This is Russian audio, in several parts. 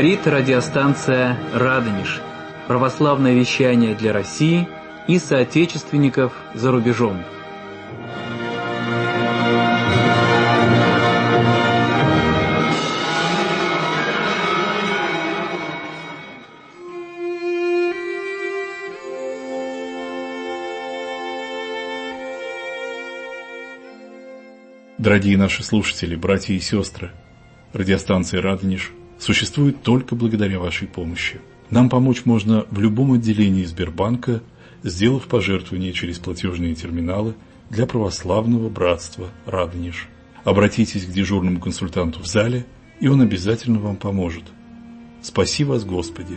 Говорит радиостанция «Радонеж». Православное вещание для России и соотечественников за рубежом. Дорогие наши слушатели, братья и сестры, радиостанция «Радонеж» существует только благодаря вашей помощи. Нам помочь можно в любом отделении Сбербанка, сделав пожертвование через платежные терминалы для православного братства «Радонеж». Обратитесь к дежурному консультанту в зале, и он обязательно вам поможет. Спаси вас, Господи!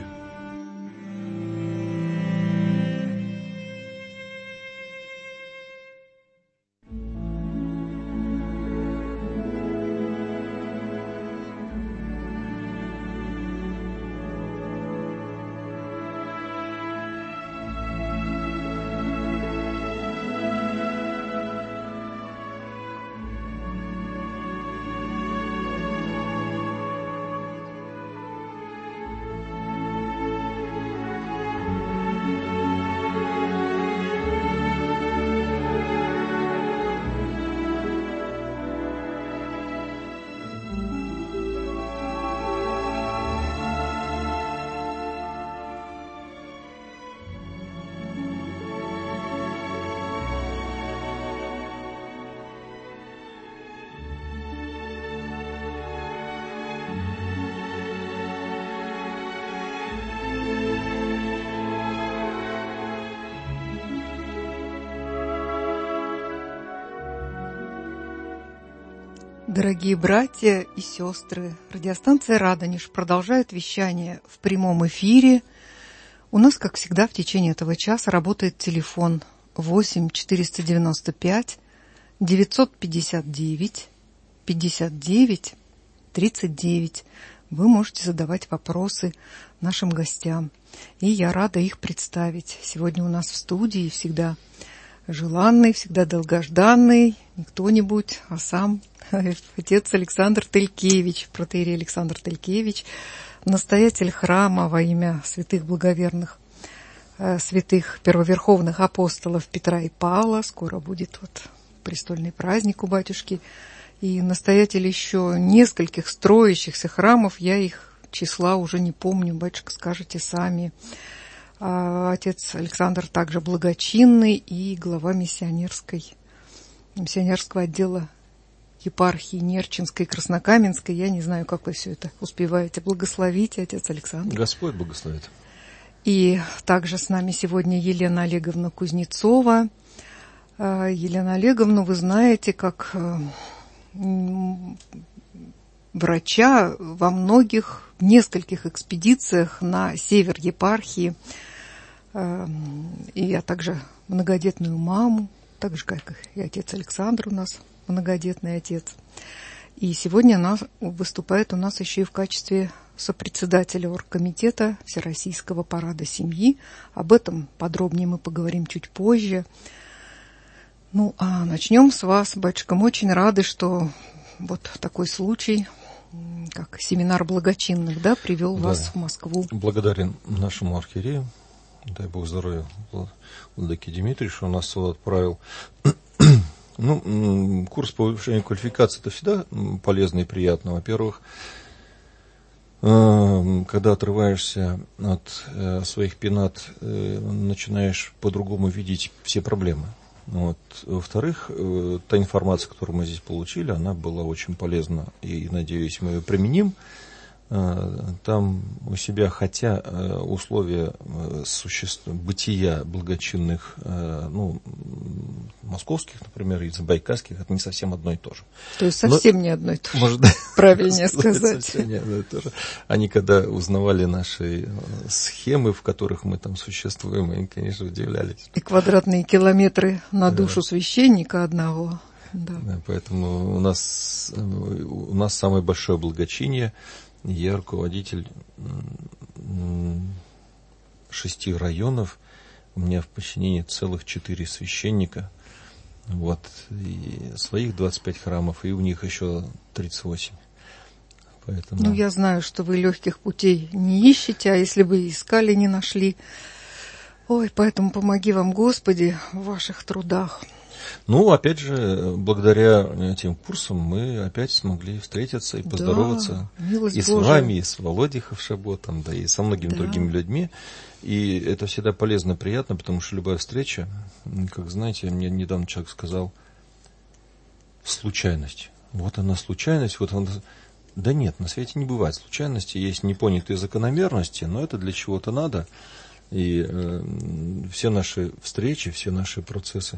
Дорогие братья и сестры, радиостанция «Радонеж» продолжает вещание в прямом эфире. У нас, как всегда, в течение этого часа работает телефон 8 495 959 59 39. Вы можете задавать вопросы нашим гостям, и я рада их представить. Сегодня у нас в студии всегда желанный, всегда долгожданный, не кто-нибудь, а сам отец Александр Телькевич, протоиерей Александр Телькевич, настоятель храма во имя святых благоверных, святых первоверховных апостолов Петра и Павла. Скоро будет престольный праздник у батюшки. И настоятель еще нескольких строящихся храмов, я их числа уже не помню, батюшка, скажете сами. Отец Александр также благочинный и глава миссионерского отдела епархии Нерчинской и Краснокаменской. Я не знаю, как вы все это успеваете. Благословите, отец Александр. Господь благословит. И также с нами сегодня Елена Олеговна Кузнецова. Елена Олеговна, вы знаете, как врача во нескольких экспедициях на север епархии. И я также многодетную маму, так же, как и отец Александр у нас многодетный отец. И сегодня она выступает у нас еще и в качестве сопредседателя оргкомитета Всероссийского парада семьи. Об этом подробнее мы поговорим чуть позже. Ну, а начнем с вас, батюшка. Мы очень рады, что вот такой случай, как семинар благочинных, привел вас в Москву. Благодарен нашему архиерею, дай Бог здоровья, владыке Дмитрию, что он нас отправил. Курс повышения квалификации — это всегда полезно и приятно. Во-первых, когда отрываешься от своих пенат, начинаешь по-другому видеть все проблемы. Во-вторых, та информация, которую мы здесь получили, она была очень полезна, и, надеюсь, мы ее применим там у себя, хотя условия бытия благочинных, московских, например, и забайкальских, это не совсем одно и то же. То есть совсем не одно и то же, может, правильнее сказать. Совсем не одно и то же. Они, когда узнавали наши схемы, в которых мы там существуем, они, конечно, удивлялись. И квадратные километры на душу священника одного. Да, поэтому у нас самое большое благочиние. Я руководитель 6 районов, у меня в подчинении целых 4 священника, и своих 25 храмов, и у них еще 38. Поэтому... Ну, я знаю, что вы легких путей не ищете, а если бы искали, не нашли. Ой, поэтому помоги вам, Господи, в ваших трудах. Ну, опять же, благодаря этим курсам мы опять смогли встретиться и поздороваться. Да, милость и с Божия. вами, и с Володей Хавшаботом, да, и со многими другими людьми. И это всегда полезно, приятно, потому что любая встреча, как знаете, мне недавно человек сказал, случайность. Вот она случайность, вот она... Да нет, на свете не бывает случайности, есть непонятые закономерности, но это для чего-то надо. И все наши встречи, все наши процессы,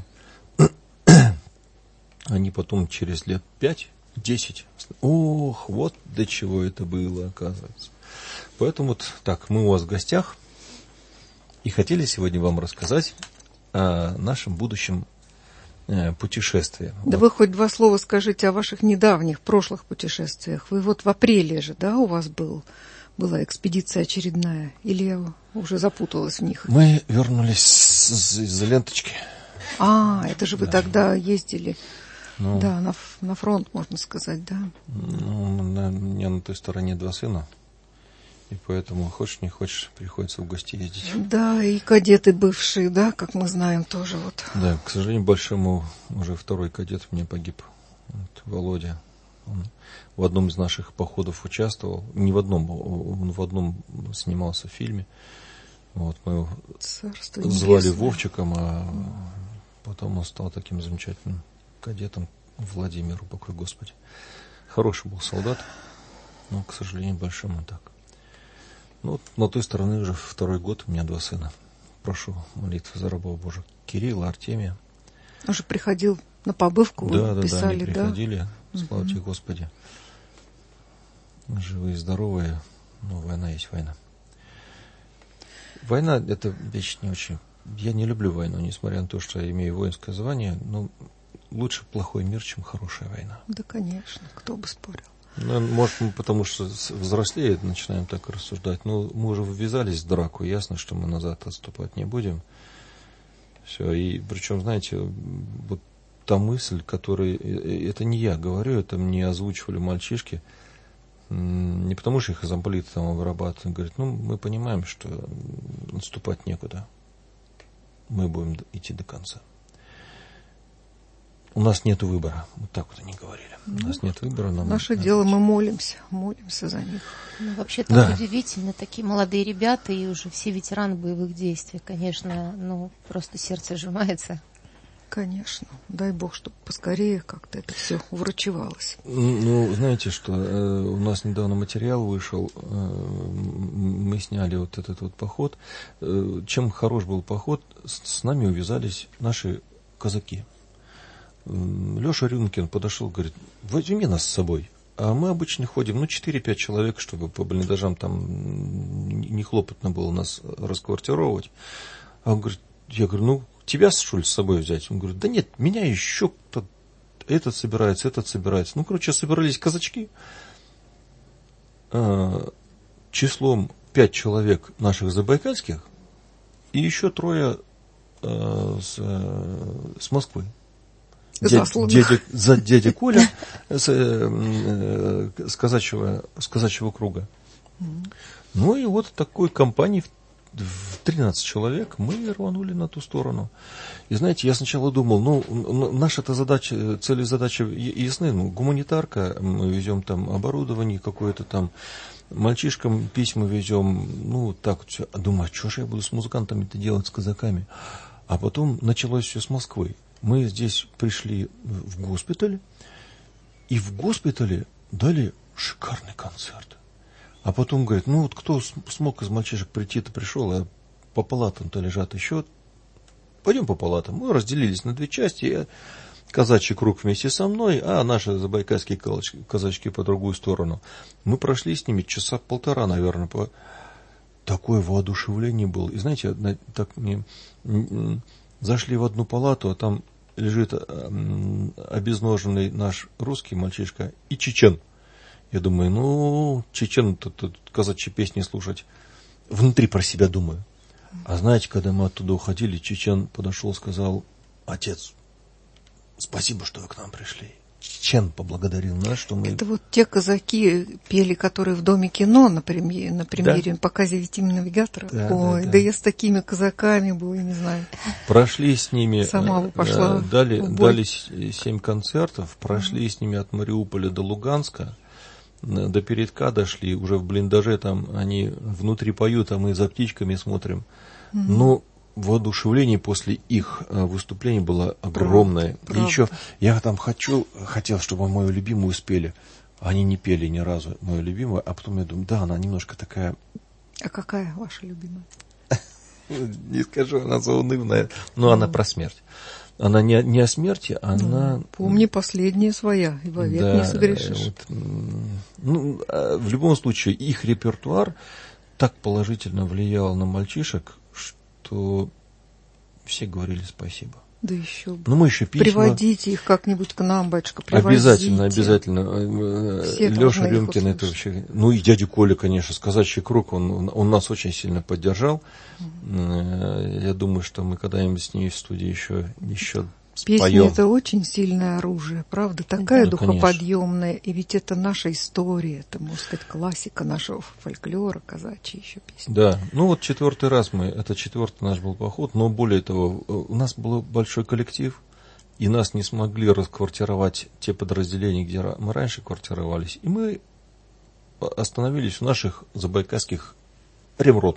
они потом через лет 5-10, ох, вот до чего это было, оказывается. Поэтому вот так, мы у вас в гостях и хотели сегодня вам рассказать о нашем будущем путешествии. Да вот. вы хоть два слова скажите о ваших недавних, прошлых путешествиях. Вы вот в апреле же, да, у вас была экспедиция очередная? Или я уже запуталась в них? Мы вернулись из-за ленточки. Это же вы тогда ездили, Ну, да, на фронт, можно сказать, да. Ну, у меня на той стороне 2 сына. И поэтому, хочешь не хочешь, приходится в гости ездить. Да, и кадеты бывшие, да, как мы знаем, тоже вот. Да, к сожалению, большому уже 2-й кадет мне погиб. Вот, Володя. Он в одном из наших походов участвовал. Не в одном, он в одном снимался в фильме. Вот, мы его Царство звали небесное. Вовчиком, а потом он стал таким замечательным кадетом Владимиру, покой Господи. Хороший был солдат, но, к сожалению, большому так. Ну, вот на той стороне уже 2-й год, у меня 2 сына. Прошу молитвы за рабов Божьих. Кирилла, Артемия. Он же приходил на побывку, Да, писали, они приходили, слава тебе, Господи. Живые и здоровые, но война есть война. Война – это вещь не очень... Я не люблю войну, несмотря на то, что я имею воинское звание, но лучше плохой мир, чем хорошая война. Да, конечно, кто бы спорил. Ну, может, мы потому что взрослеет, начинаем так рассуждать. Но мы уже ввязались в драку, ясно, что мы назад отступать не будем. Все, и причем, знаете, вот та мысль, которая... Это не я говорю, это мне озвучивали мальчишки. Не потому что их замполиты там вырабатывают. Говорят, мы понимаем, что отступать некуда. Мы будем идти до конца. У нас нет выбора. Вот так вот они говорили. У нас нет выбора. Наше дело, мы молимся за них. Ну, вообще-то Да. удивительно, такие молодые ребята и уже все ветераны боевых действий. Конечно, просто сердце сжимается. Конечно. Дай Бог, чтобы поскорее как-то это все уврачевалось. Ну, знаете что, у нас недавно материал вышел, мы сняли вот этот вот поход. Чем хорош был поход, с нами увязались наши казаки. Леша Рюмкин подошел, говорит, возьми нас с собой. А мы обычно ходим, 4-5 человек, чтобы по блиндажам там не хлопотно было нас расквартировать. А он говорит, я говорю, тебя, что ли, с собой взять? Он говорит, да нет, меня еще кто-то, этот собирается. Собирались казачки. Числом 5 человек наших забайкальских и еще 3 с Москвы. Дядя Коля с казачьего круга. Ну и вот такой компании в 13 человек мы рванули на ту сторону. И знаете, я сначала думал, наша-то задача, цели и задачи ясны. Гуманитарка, мы везем там оборудование какое-то там, мальчишкам письма везем, так вот все. А думаю, что же я буду с музыкантами-то делать, с казаками? А потом началось все с Москвы. Мы здесь пришли в госпиталь, и в госпитале дали шикарный концерт. А потом говорит, кто смог из мальчишек прийти-то пришел, а по палатам-то лежат еще. Пойдем по палатам. Мы разделились на 2 части. Казачий круг вместе со мной, а наши забайкальские казачки по другую сторону. Мы прошли с ними часа 1,5, наверное. Такое воодушевление было. И знаете, зашли в одну палату, а там лежит обезноженный наш русский мальчишка и чечен. Я думаю, чечен тут казачьи песни слушать. Внутри про себя думаю. А знаете, когда мы оттуда уходили, чечен подошел, сказал, отец, спасибо, что вы к нам пришли. чем поблагодарил нас, что мы... Это вот те казаки пели, которые в Доме кино на премьере, на показе «Витимина навигатора». Да, Ой, да я с такими казаками была, не знаю. Прошли с ними... Сама бы пошла дали 7 концертов, прошли с ними от Мариуполя до Луганска, до передка дошли, уже в блиндаже, там они внутри поют, а мы за птичками смотрим. Но воодушевление после их выступлений было огромное. Правда. И еще я там хотел, чтобы мою любимую спели. Они не пели ни разу мою любимую, а потом я думаю, да, она немножко такая... А какая ваша любимая? Не скажу, она заунывная, но она про смерть. Она не о смерти, она... Помни, последняя своя, и вовек не согрешишь. В любом случае, их репертуар так положительно влиял на мальчишек, что все говорили спасибо. Да еще бы. Ну, мы еще письма... Приводите их как-нибудь к нам, батюшка, привозите. Обязательно. Леша Рюмкин, это услышать. вообще... Ну, и дядя Коля, конечно, «Казачий круг», он нас очень сильно поддержал. Я думаю, что мы когда-нибудь с ней в студии еще Песня споем. — это очень сильное оружие, правда? Такая Да, духоподъемная. И ведь это наша история, это, можно сказать, классика нашего фольклора, казачья еще песни. Да, ну вот 4-й раз это 4-й наш был поход, но более того, у нас был большой коллектив, и нас не смогли расквартировать те подразделения, где мы раньше квартировались, и мы остановились в наших забайкальских ремроту.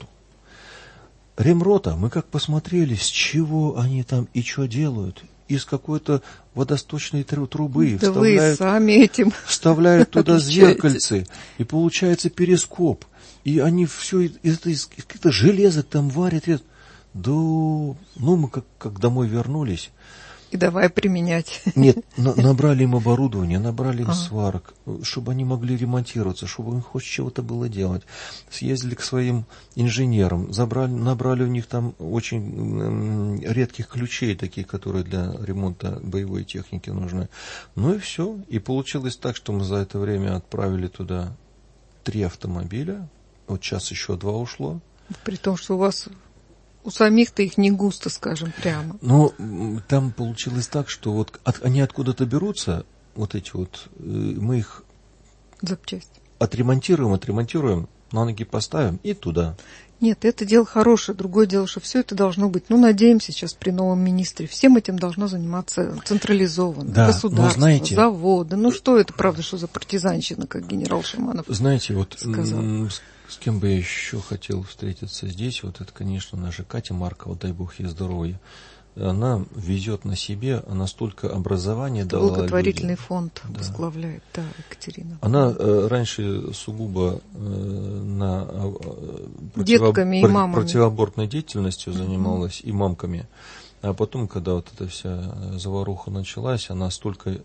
Ремрота, мы как посмотрели, с чего они там и что делают, из какой-то водосточной трубы Да вы сами этим вставляют туда зеркальце, и получается перископ. И они все из каких-то железок там варят. Да, мы как домой вернулись. И давай применять. Нет, набрали им оборудование, набрали им сварок, чтобы они могли ремонтироваться, чтобы им хоть чего-то было делать. Съездили к своим инженерам, набрали у них там очень редких ключей, таких, которые для ремонта боевой техники нужны. Ну и все. И получилось так, что мы за это время отправили туда 3 автомобиля. Вот сейчас еще 2 ушло. При том, что у самих-то их не густо, скажем прямо. Но там получилось так, что вот они откуда-то берутся, вот эти вот, мы их Запчасти. отремонтируем, на ноги поставим и туда. Нет, это дело хорошее. Другое дело, что все это должно быть, надеемся, сейчас при новом министре, всем этим должно заниматься централизованно. Да, государство, знаете, заводы. Что это, правда, что за партизанщина, как генерал Шиманов знаете, вот сказал. С кем бы я еще хотел встретиться здесь, вот это, конечно, наша Катя Маркова, дай бог ей здоровья. Она везет на себе, она столько образования дала Благотворительный людям. фонд возглавляет, да, Екатерина. Она раньше сугубо на детками и мамами. противоабортной деятельностью занималась и мамками. А потом, когда вот эта вся заваруха началась, она сколько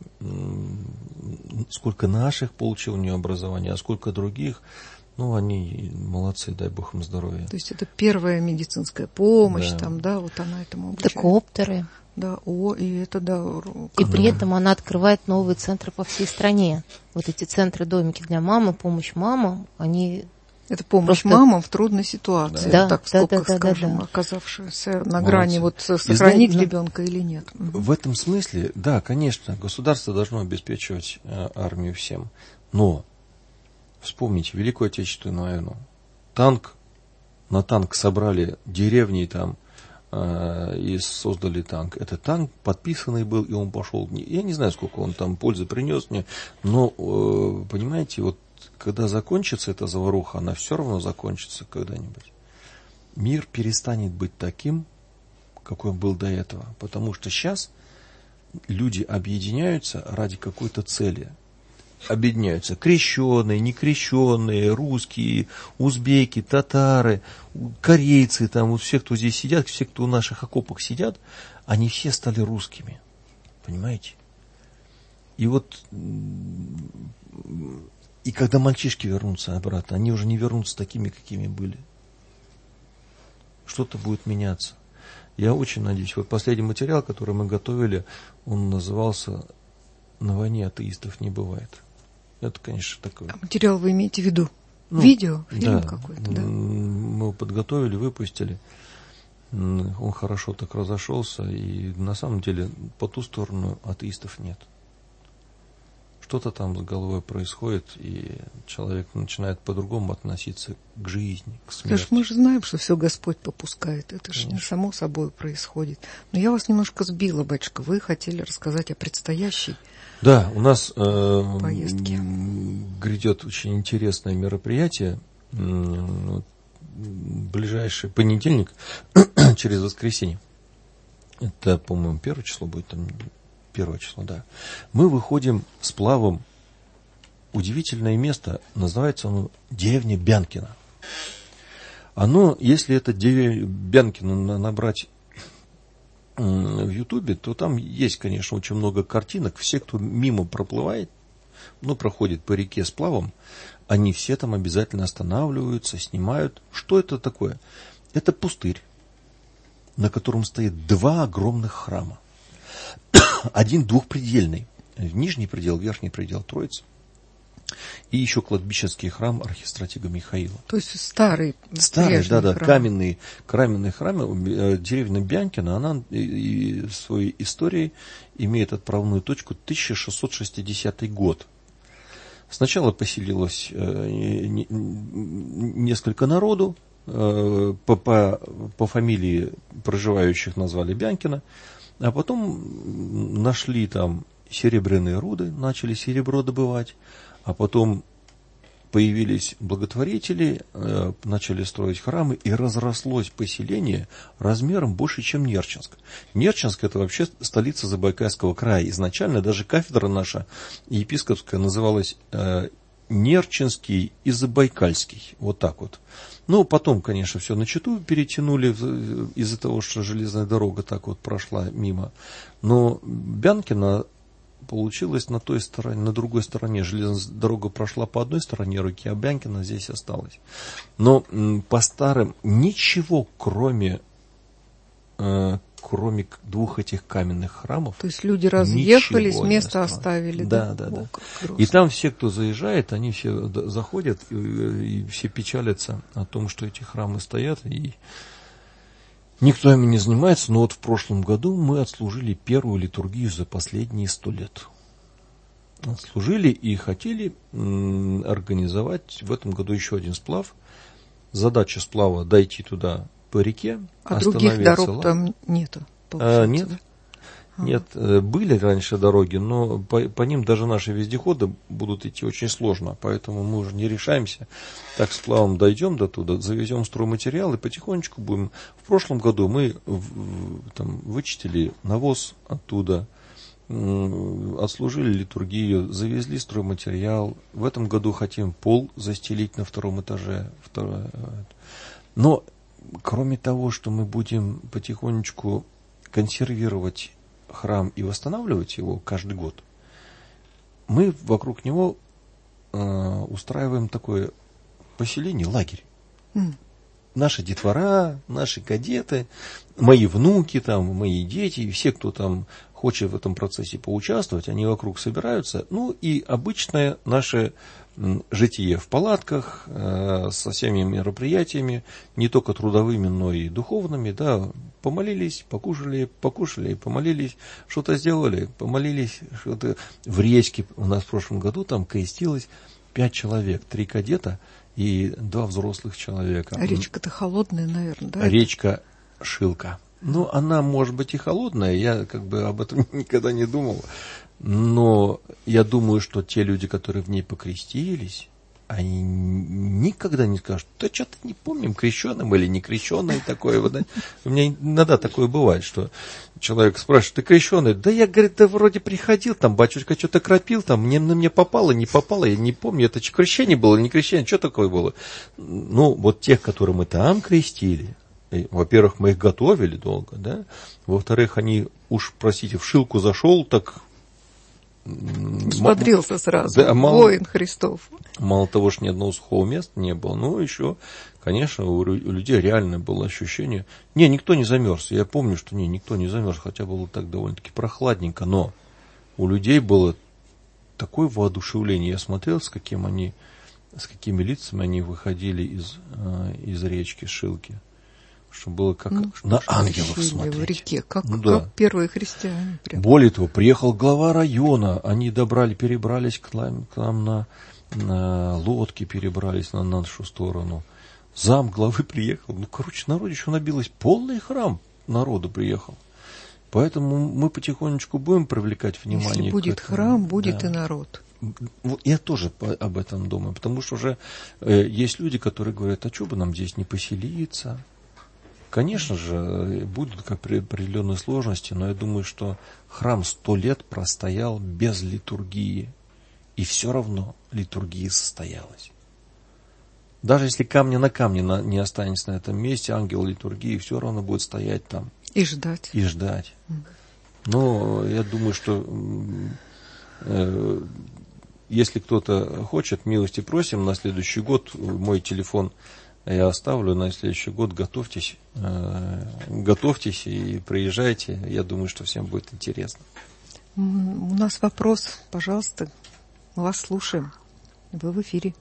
наших получила у нее образования, а сколько других. Они молодцы, дай бог им здоровья. То есть это первая медицинская помощь, вот она этому обучает. Коптеры. Да, и это, И при этом она открывает новые центры по всей стране. Вот эти центры-домики для мамы, помощь мамам, они... Это помощь мамам в трудной ситуации, да, так в скобках скажем, оказавшаяся на грани сохранить ребенка или нет. В этом смысле, да, конечно, государство должно обеспечивать армию всем, но вспомните Великую Отечественную войну. На танк собрали деревни там и создали танк. Этот танк подписанный был, и он пошел. Я не знаю, сколько он там пользы принес мне, но, понимаете, вот когда закончится эта заваруха, она все равно закончится когда-нибудь. Мир перестанет быть таким, какой он был до этого. Потому что сейчас люди объединяются ради какой-то цели. Объединяются крещеные, некрещеные, русские, узбеки, татары, корейцы, там вот все, кто здесь сидят, все, кто в наших окопах сидят, они все стали русскими. Понимаете? И вот, и когда мальчишки вернутся обратно, они уже не вернутся такими, какими были. Что-то будет меняться. Я очень надеюсь. Вот последний материал, который мы готовили, он назывался «На войне атеистов не бывает». Это, конечно, такое. А материал вы имеете в виду? Видео? Фильм какой-то, да? Мы его подготовили, выпустили. Он хорошо так разошелся. И на самом деле по ту сторону атеистов нет. что-то там с головой происходит, и человек начинает по-другому относиться к жизни, к смерти. Мы же знаем, что все Господь попускает. Это же не само собой происходит. Но я вас немножко сбила, батюшка. Вы хотели рассказать о предстоящей Да, у нас поездке. грядет очень интересное мероприятие. Ближайший понедельник через воскресенье. Это, по-моему, 1 число будет, там 1 число, да. Мы выходим с плавом. Удивительное место, называется оно деревня Бянкино. Оно, если это деревня Бянкино набрать в Ютубе, то там есть, конечно, очень много картинок. Все, кто мимо проплывает, проходит по реке с плавом, они все там обязательно останавливаются, снимают. Что это такое? Это пустырь, на котором стоит 2 огромных храма. Один двухпредельный. Нижний предел, верхний предел Троицы. И еще кладбищенский храм архистратига Михаила. То есть старый, да, храм. каменные храмы. Деревня Бянкино, она в своей истории имеет отправную точку 1660 год. Сначала поселилось несколько народу, по фамилии проживающих назвали Бянкино, а потом нашли там серебряные руды, начали серебро добывать, а потом появились благотворители, начали строить храмы, и разрослось поселение размером больше, чем Нерчинск. Нерчинск — это вообще столица Забайкальского края. Изначально даже кафедра наша епископская называлась Нерчинский и Забайкальский. Вот так вот. Потом, конечно, все на Читу перетянули из-за того, что железная дорога так вот прошла мимо. Но Бянкино получилось на той стороне, на другой стороне. Железная дорога прошла по одной стороне реки, а Бянкино здесь осталось. Но по старым ничего, кроме 2 этих каменных храмов. То есть люди разъехались, место оставили. Да. И там все, кто заезжает, они все заходят и все печалятся о том, что эти храмы стоят, и никто ими не занимается. Но вот в прошлом году мы отслужили первую литургию за последние 100 лет. Отслужили и хотели организовать в этом году еще один сплав. Задача сплава — дойти туда по реке. А других дорог там нету? Нет. Да? Нет, были раньше дороги, но по ним даже наши вездеходы будут идти очень сложно, поэтому мы уже не решаемся. Так сплавом дойдем до туда, завезем стройматериал и потихонечку будем. В прошлом году мы вычистили навоз оттуда, отслужили литургию, завезли стройматериал. В этом году хотим пол застелить на 2 этаже. Но кроме того, что мы будем потихонечку консервировать храм и восстанавливать его каждый год, мы вокруг него устраиваем такое поселение, лагерь. Наши детвора, наши кадеты, мои внуки, мои дети, и все, кто там хочет в этом процессе поучаствовать, они вокруг собираются. И обычное наше житие в палатках, со всеми мероприятиями, не только трудовыми, но и духовными, помолились, покушали, помолились, что-то сделали, помолились, что-то. В речке у нас в прошлом году там крестилось 5 человек, 3 кадета и 2 взрослых человека. А речка-то холодная, наверное, да? Речка Шилка. Она может быть и холодная, я об этом никогда не думал. Но я думаю, что те люди, которые в ней покрестились, они никогда не скажут: да что-то не помним, крещеным или не крещеный такое. У меня иногда такое бывает, что человек спрашивает: ты крещеный? Да я, говорит, вроде приходил, батюшка что-то кропил, мне попало, не попало, я не помню, это крещение было или не крещение, что такое было? Вот тех, которые мы там крестили, во-первых, мы их готовили долго, да, во-вторых, они, уж простите, в Шилку зашел, так... Смотрелся сразу, воин Христов. Мало того, что ни одного сухого места не было, но еще, конечно, у людей реально было ощущение... никто не замерз. Я помню, что никто не замерз, хотя было так довольно-таки прохладненько, но у людей было такое воодушевление. Я смотрел, с какими лицами они выходили из речки Шилки. чтобы было как на ангелов смотреть. В реке, как первые христиане. Прям. Более того, приехал глава района, они перебрались к нам на лодке, перебрались на нашу сторону. Зам главы приехал. Народищу набилось, полный храм народу приехал. Поэтому мы потихонечку будем привлекать внимание. Если будет храм, будет и народ. Я тоже об этом думаю, потому что уже есть люди, которые говорят, а что бы нам здесь не поселиться? Конечно же, будут определенные сложности, но я думаю, что храм 100 лет простоял без литургии, и все равно литургия состоялась. Даже если камня на камне не останется на этом месте, ангел литургии все равно будет стоять там. И ждать. Но я думаю, что если кто-то хочет, милости просим, на следующий год мой телефон я оставлю, на следующий год готовьтесь и приезжайте. Я думаю, что всем будет интересно. У нас вопрос, пожалуйста, мы вас слушаем. Вы в эфире.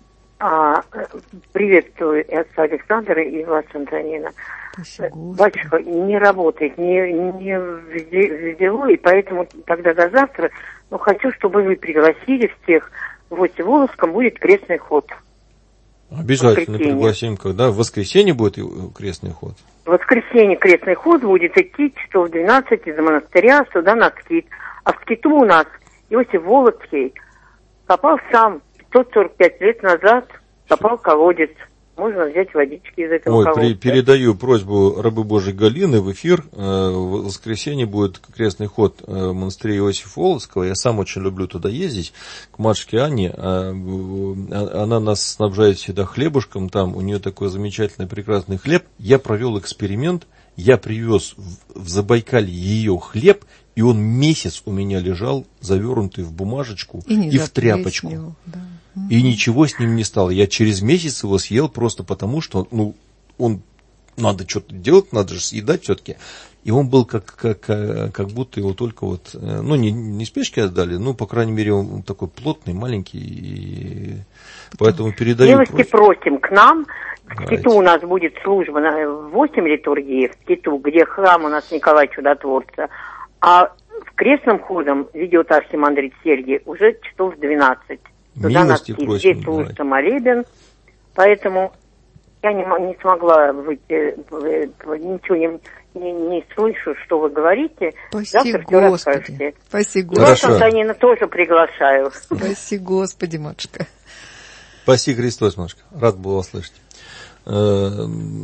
Приветствую отца Александра и вас, Антонина. Батюшка не работает, не взяло, и поэтому тогда до завтра, хочу, чтобы вы пригласили всех. В Волжском будет крестный ход. Обязательно пригласим, когда в воскресенье будет крестный ход. В воскресенье крестный ход будет идти часов 12 из монастыря сюда на Скит. А в Скиту у нас Иосиф Волоцкий копал сам 545 лет назад, копал колодец. Можно взять водички из этого колодца. Передаю просьбу рабы Божьей Галины в эфир. В воскресенье будет крестный ход в монастыре Иосифа Волоцкого. Я сам очень люблю туда ездить, к матушке Анне. Она нас снабжает всегда хлебушком. Там у нее такой замечательный, прекрасный хлеб. Я провел эксперимент. Я привез в Забайкалье ее хлеб, и он месяц у меня лежал, завернутый в бумажечку и в тряпочку. Да. И ничего с ним не стало. Я через месяц его съел просто потому, что он надо что-то делать, надо же съедать все-таки. И он был как будто его только не спешки отдали, по крайней мере, он такой плотный, маленький. И поэтому передаю. Милости просим к нам. В Скиту у нас будет служба на 8 литургии, в Скиту, где храм у нас Николая Чудотворца. А в крестном ходом ведет архимандрит Сергий уже часов 12. Туда на Скит. Здесь служится молебен. Поэтому я не смогла выйти, ничего не слышу, что вы говорите. Спаси Господи. Спаси Господи. Вас, Антонина, тоже приглашаю. Спаси Господи, матушка. Спаси Христос, матушка. Рад был вас слышать. Я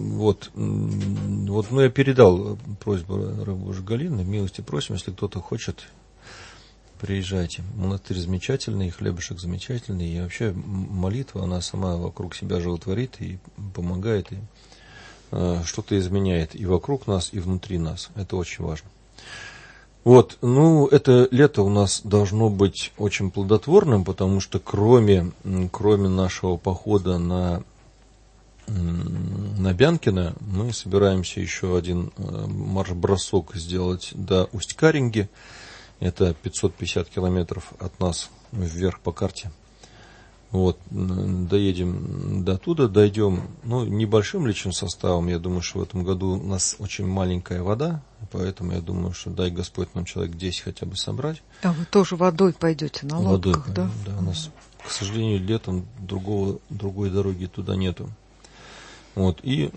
передал просьбу рабы Божьей Галины. Милости просим, если кто-то хочет, приезжайте. Монастырь замечательный, хлебушек замечательный. И вообще молитва, она сама вокруг себя животворит и помогает, и что-то изменяет и вокруг нас, и внутри нас. Это очень важно. Это лето у нас должно быть очень плодотворным, потому что кроме нашего похода на Бянкино, мы собираемся еще один марш-бросок сделать до Усть-Каринги. Это 550 километров от нас вверх по карте. Доедем до туда, дойдем, небольшим личным составом. Я думаю, что в этом году у нас очень маленькая вода, поэтому я думаю, что дай Господь нам человек 10 хотя бы собрать. А вы тоже водой пойдете на лодках, да? Да, у нас, к сожалению, летом другой дороги туда нету. И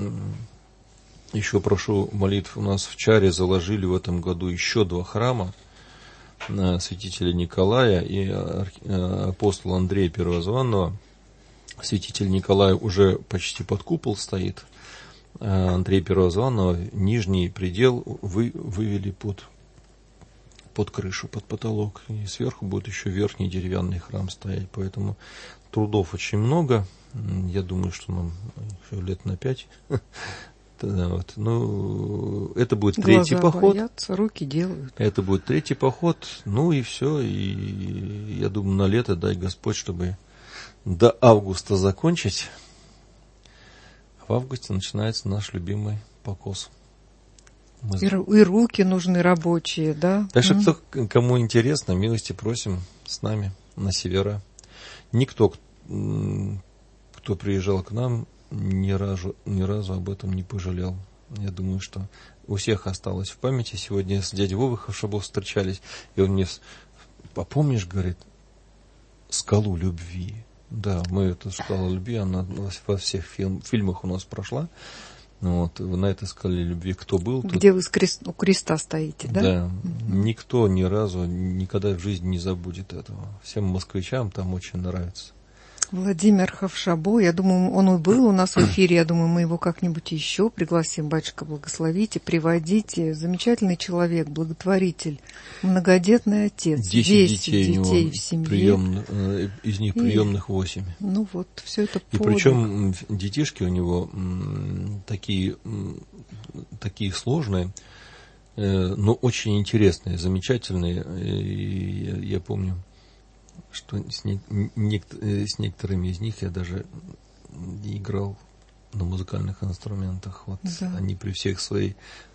еще прошу молитв. У нас в Чаре заложили в этом году еще 2 храма. Святителя Николая и апостола Андрея Первозванного. Святитель Николай уже почти под купол стоит. Андрея Первозванного нижний предел вывели под крышу, под потолок. И сверху будет еще верхний деревянный храм стоять. Поэтому трудов очень много. Я думаю, что нам еще лет на 5. Это будет третий поход. Боятся, руки делают. Это будет третий поход. И все. И я думаю, на лето дай Господь, чтобы до августа закончить. В августе начинается наш любимый покос. И руки нужны рабочие, да? Так что, кому интересно, милости просим с нами на севера. Никто, кто приезжал к нам, ни разу об этом не пожалел. Я думаю, что у всех осталось в памяти. Сегодня с дядей Вовой Хавшабов встречались, и он мне: а помнишь, говорит, «Скалу любви»? Да, мы эту «Скалу любви», она во всех фильмах у нас прошла. Вот, на этой скале любви кто был? Где вы у креста стоите, да? Да, никто ни разу, никогда в жизни не забудет этого. Всем москвичам там очень нравится. Владимир Хавшабо, я думаю, он и был у нас в эфире, я думаю, мы его как-нибудь еще пригласим. Батюшка, благословите, приводите. Замечательный человек, благотворитель, многодетный отец. 10 детей в семье. Из них приемных 8. Ну вот, все это подвиг. И причем детишки у него такие сложные, но очень интересные, замечательные. И я помню, что с некоторыми из них я даже играл на музыкальных инструментах. Вот да. Они при всех своих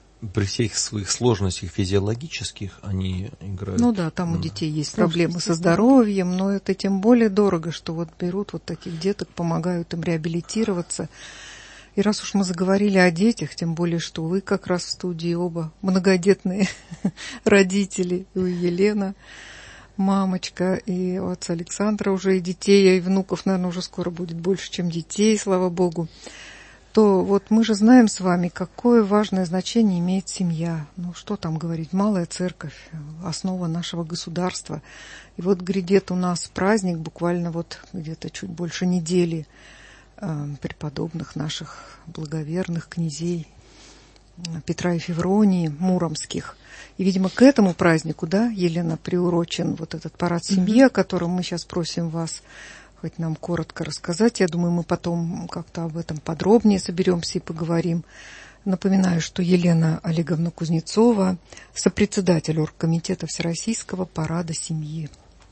сложностях физиологических они играют. Ну да, там у детей есть проблемы со здоровьем, но это тем более дорого, что вот берут вот таких деток, помогают им реабилитироваться. И раз уж мы заговорили о детях, тем более, что вы как раз в студии оба многодетные родители, и у Елены мамочка, и у отца Александра уже и детей, и внуков, наверное, уже скоро будет больше, чем детей, слава Богу, то вот мы же знаем с вами, какое важное значение имеет семья. Ну, что там говорить, малая церковь, основа нашего государства. И вот грядет у нас праздник, буквально вот где-то чуть больше недели, преподобных наших благоверных князей Петра и Февронии Муромских. И, видимо, к этому празднику, да, Елена, приурочен вот этот парад семьи, о котором мы сейчас просим вас хоть нам коротко рассказать. Я думаю, мы потом как-то об этом подробнее соберемся и поговорим. Напоминаю, что Елена Олеговна Кузнецова, сопредседатель оргкомитета Всероссийского парада семьи.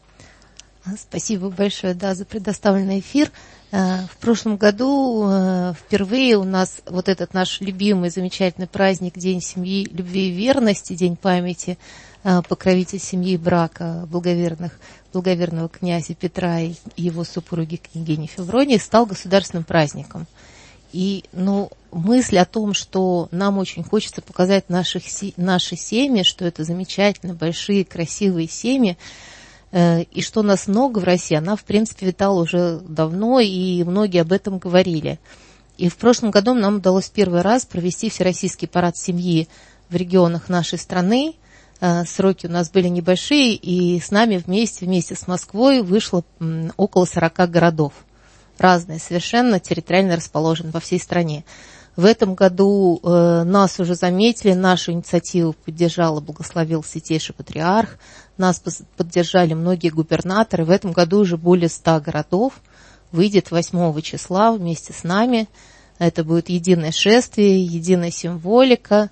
Спасибо большое, да, за предоставленный эфир. В прошлом году впервые у нас вот этот наш любимый, замечательный праздник День семьи, любви и верности, День памяти, покровитель семьи и брака благоверного князя Петра и его супруги княгини Февронии стал государственным праздником. И мысль о том, что нам очень хочется показать наши семьи, что это замечательно, большие, красивые семьи, и что нас много в России, она, в принципе, витала уже давно, и многие об этом говорили. И в прошлом году нам удалось первый раз провести Всероссийский парад семьи в регионах нашей страны. Сроки у нас были небольшие, и с нами вместе с Москвой вышло около 40 городов. Разные совершенно, территориально расположены по всей стране. В этом году нас уже заметили, нашу инициативу поддержал и благословил Святейший Патриарх, нас поддержали многие губернаторы. В этом году уже более 100 городов выйдет 8 числа вместе с нами. Это будет единое шествие, единая символика.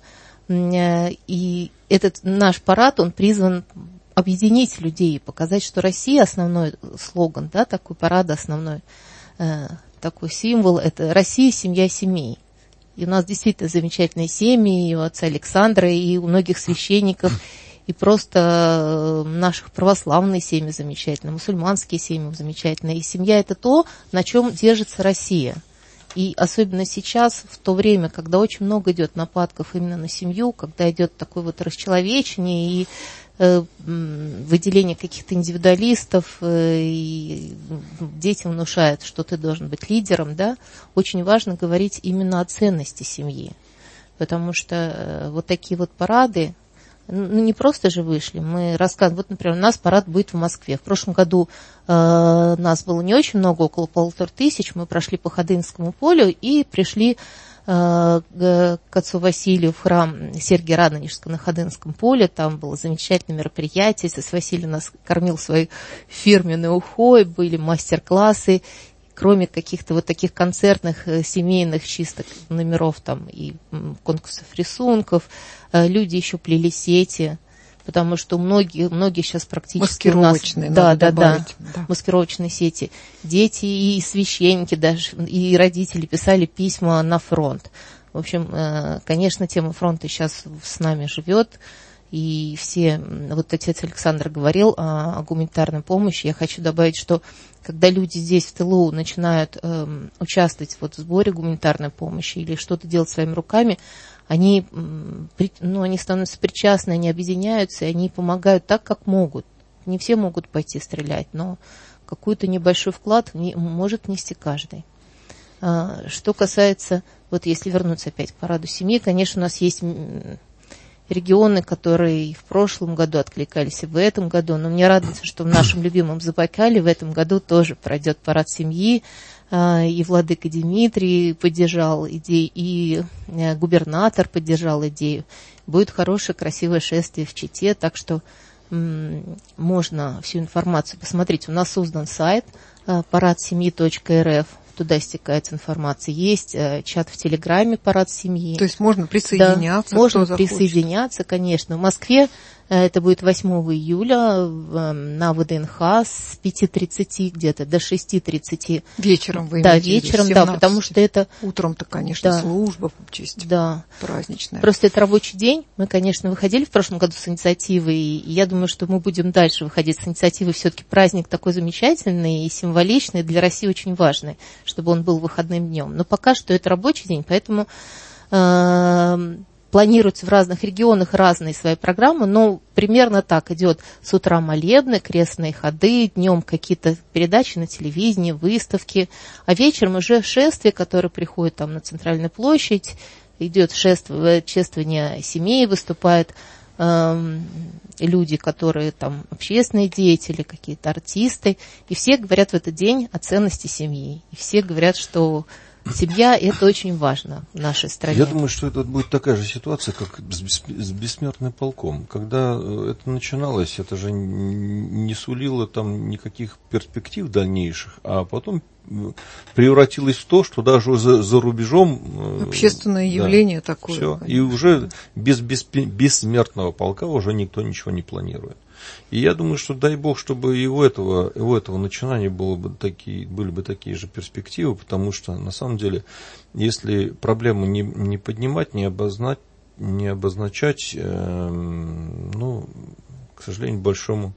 И этот наш парад, он призван объединить людей, показать, что Россия, основной слоган, да, такой парад, основной такой символ, это Россия, семья семей. И у нас действительно замечательные семьи, и у отца Александра, и у многих священников, и просто наших православные семьи замечательные, мусульманские семьи замечательные. И семья – это то, на чем держится Россия. И особенно сейчас, в то время, когда очень много идет нападков именно на семью, когда идет такое вот расчеловечение и выделение каких-то индивидуалистов, и детям внушают, что ты должен быть лидером, да, очень важно говорить именно о ценности семьи. Потому что вот такие вот парады, не просто же вышли, мы рассказываем, вот, например, у нас парад будет в Москве. В прошлом году нас было не очень много, около 1500, мы прошли по Ходынскому полю и пришли к отцу Василию в храм Сергия Радонежского на Ходынском поле. Там было замечательное мероприятие. Отец Василий нас кормил своей фирменной ухой, были мастер-классы. Кроме каких-то вот таких концертных, семейных чисток номеров там и конкурсов рисунков, люди еще плели сети, потому что многие сейчас практически маскировочные, у нас, да, маскировочные сети. Дети и священники даже, и родители писали письма на фронт. В общем, конечно, тема фронта сейчас с нами живет, и все, вот отец Александр говорил о гуманитарной помощи, я хочу добавить, что когда люди здесь в тылу начинают участвовать вот в сборе гуманитарной помощи или что-то делать своими руками, они становятся причастны, они объединяются, и они помогают так, как могут. Не все могут пойти стрелять, но какой-то небольшой вклад может внести каждый. Что касается, вот если вернуться опять к параду семьи, конечно, у нас есть регионы, которые и в прошлом году откликались, и в этом году, но мне радуется, что в нашем любимом Забайкалье в этом году тоже пройдет парад семьи, и владыка Дмитрий поддержал идею, и губернатор поддержал идею. Будет хорошее, красивое шествие в Чите, так что можно всю информацию посмотреть. У нас создан сайт paradsemьи.рф, туда стекается информация. Есть чат в Телеграме «Парад семьи». То есть можно присоединяться? Да, можно присоединяться, конечно. В Москве это будет 8 июля на ВДНХ с 5:30 где-то до 6:30. Вечером вы Да, имеете вечером, 17. да, потому что это... Утром-то, конечно, да, служба в честь праздничная. Просто это рабочий день. Мы, конечно, выходили в прошлом году с инициативой, и я думаю, что мы будем дальше выходить с инициативой. Все-таки праздник такой замечательный и символичный, для России очень важный, чтобы он был выходным днем. Но пока что это рабочий день, поэтому... Планируются в разных регионах разные свои программы, но примерно так идет: с утра молебны, крестные ходы, днем какие-то передачи на телевидении, выставки, а вечером уже шествие, которое приходит там на центральную площадь, идет чествование семей, выступают люди, которые там общественные деятели, какие-то артисты, и все говорят в этот день о ценности семьи, и все говорят, что семья – это очень важно в нашей стране. Я думаю, что это будет такая же ситуация, как с бессмертным полком. Когда это начиналось, это же не сулило там никаких перспектив дальнейших, а потом превратилось в то, что даже за рубежом... Общественное явление такое. Все. И уже без бессмертного полка уже никто ничего не планирует. И я думаю, что дай бог, чтобы и у этого начинания были бы такие же перспективы, потому что на самом деле, если проблему не поднимать, не обозначать, к сожалению, большому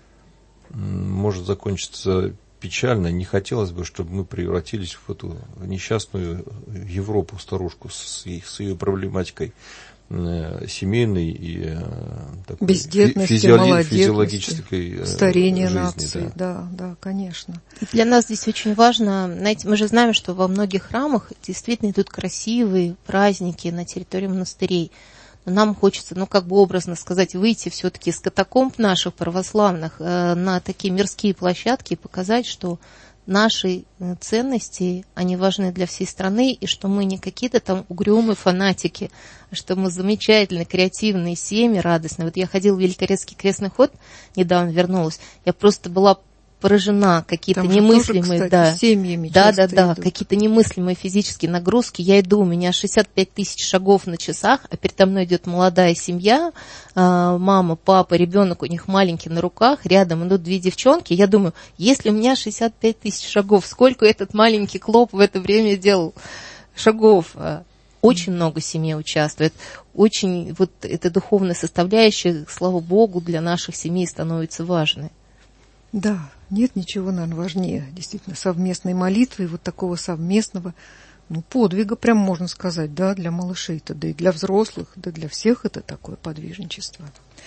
может закончиться печально. Не хотелось бы, чтобы мы превратились в эту несчастную Европу, старушку с ее проблематикой семейной и такой физиологической старения жизни, нации. Да, конечно. Для нас здесь очень важно, знаете, мы же знаем, что во многих храмах действительно идут красивые праздники на территории монастырей. Но нам хочется, образно сказать, выйти все-таки из катакомб наших православных на такие мирские площадки и показать, что наши ценности, они важны для всей страны, и что мы не какие-то там угрюмые фанатики, а что мы замечательные, креативные семьи, радостные. Вот я ходила в Великорецкий крестный ход, недавно вернулась, я просто была поражена, какие-то там немыслимые, тоже, кстати, семьями идут. Какие-то немыслимые физические нагрузки. Я иду, у меня 65 тысяч шагов на часах, а передо мной идет молодая семья, мама, папа, ребенок у них маленький на руках, рядом идут две девчонки. Я думаю, если у меня 65 тысяч шагов, сколько этот маленький клоп в это время делал шагов? Очень много семей участвует. Очень эта духовная составляющая, слава Богу, для наших семей становится важной. Да, нет ничего, наверное, важнее действительно совместной молитвы и такого совместного подвига, прям можно сказать, да, для малышей-то, да и для взрослых, да для всех это такое подвижничество.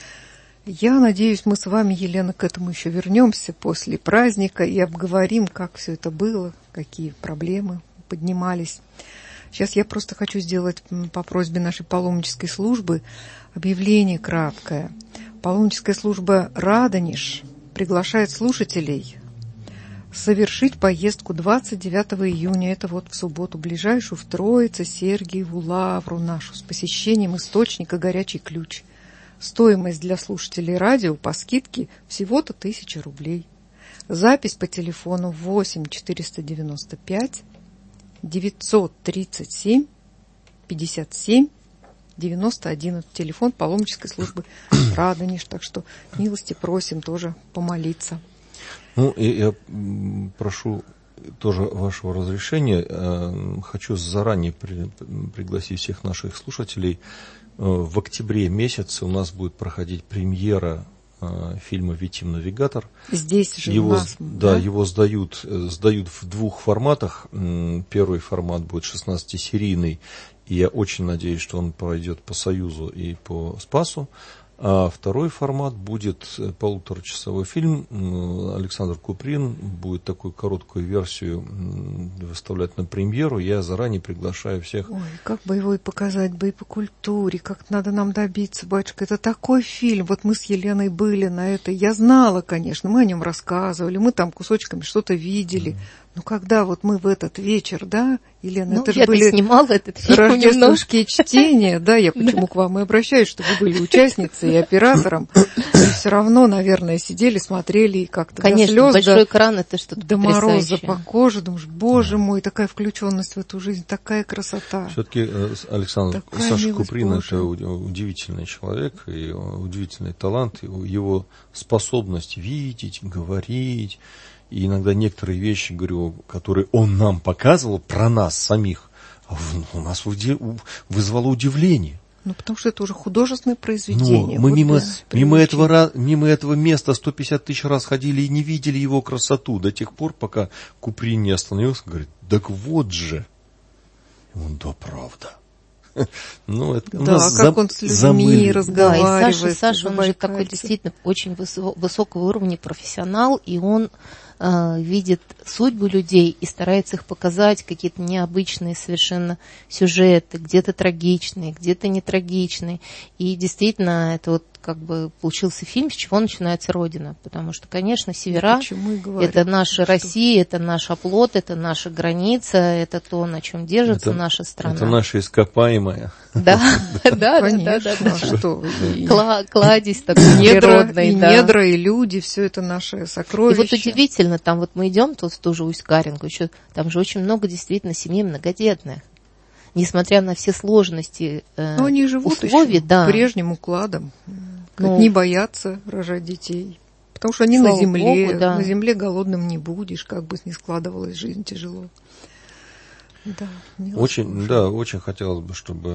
Я надеюсь, мы с вами, Елена, к этому еще вернемся после праздника и обговорим, как все это было, какие проблемы поднимались. Сейчас я просто хочу сделать по просьбе нашей паломнической службы объявление краткое. Паломническая служба «Радонеж» приглашает слушателей совершить поездку 29 июня, это в субботу, ближайшую в Троице-Сергиеву Лавру нашу, с посещением источника «Горячий ключ». Стоимость для слушателей радио по скидке всего-то 1000 рублей. Запись по телефону 8 495 937 57 91. Телефон паломнической службы «Радонеж». Так что милости просим тоже помолиться. Я прошу тоже вашего разрешения, хочу заранее пригласить всех наших слушателей. В октябре месяце у нас будет проходить премьера фильма «Витим Навигатор». Здесь же его, у нас. Да, его сдают в двух форматах. Первый формат будет 16-серийный, и я очень надеюсь, что он пройдет по Союзу и по Спасу. А второй формат будет полуторачасовой фильм. Александр Куприн будет такую короткую версию выставлять на премьеру. Я заранее приглашаю всех. Ой, как бы его и показать бы и по культуре, как надо нам добиться, батюшка. Это такой фильм. Вот мы с Еленой были на это. Я знала, конечно, мы о нем рассказывали, мы там кусочками что-то видели. Но когда вот мы в этот вечер, да, Елена, это же были снимала этот фильм рождественские чтения, да, я почему к вам и обращаюсь, что вы были участницей и оператором, и все равно, наверное, сидели, смотрели и как-то конечно, до слез, большой экран, это что-то до мороза по коже, думаешь, боже мой, такая включенность в эту жизнь, такая красота. Все-таки Александр, такая Саша Куприн Божия. это удивительный человек, и удивительный талант, его способность видеть, говорить. И иногда некоторые вещи, говорю, которые он нам показывал про нас самих, у нас вызвало удивление. Ну, потому что это уже художественное произведение. Мы вот мимо этого места 150 тысяч раз ходили и не видели его красоту до тех пор, пока Куприн не остановился, говорит, так вот же. И он, да, правда. Ну, это да, как он с людьми разговаривает. Да, и Саша, он же такой действительно очень высокого уровня профессионал, и он видит судьбы людей и старается их показать, какие-то необычные совершенно сюжеты, где-то трагичные, где-то не трагичные. И действительно, это вот как бы получился фильм, с чего начинается Родина. Потому что, конечно, севера – это наша Россия, это наш оплот, это наша граница, это то, на чем держится наша страна. Это наша ископаемая. Да, да, кладезь такой природный. И недра, и люди, все это наше сокровище. И вот удивительно, там вот мы идем тут в ту же Усть-Карингу, еще там же очень много действительно семей многодетных. Несмотря на все сложности но они живут условий, еще прежним укладом. Не боятся рожать детей. Потому что они на земле. Богу, да. На земле голодным не будешь, как бы ни складывалась жизнь тяжело. Да, очень хотелось бы, чтобы